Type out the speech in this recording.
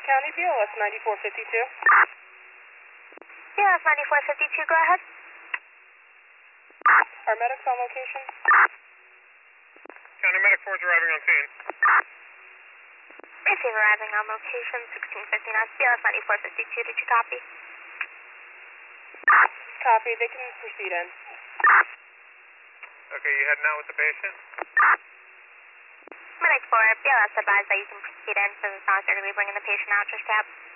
County, BLS 9452. BLS 9452, go ahead. Are medics on location? County Medic 4 is arriving on scene. Receive arriving on location 1659, BLS 9452, did you copy? Copy, they can proceed in. Okay, you heading out with the patient? Medic 4, BLS advised that you can proceed in, so it's not going to be bringing the patient out just yet.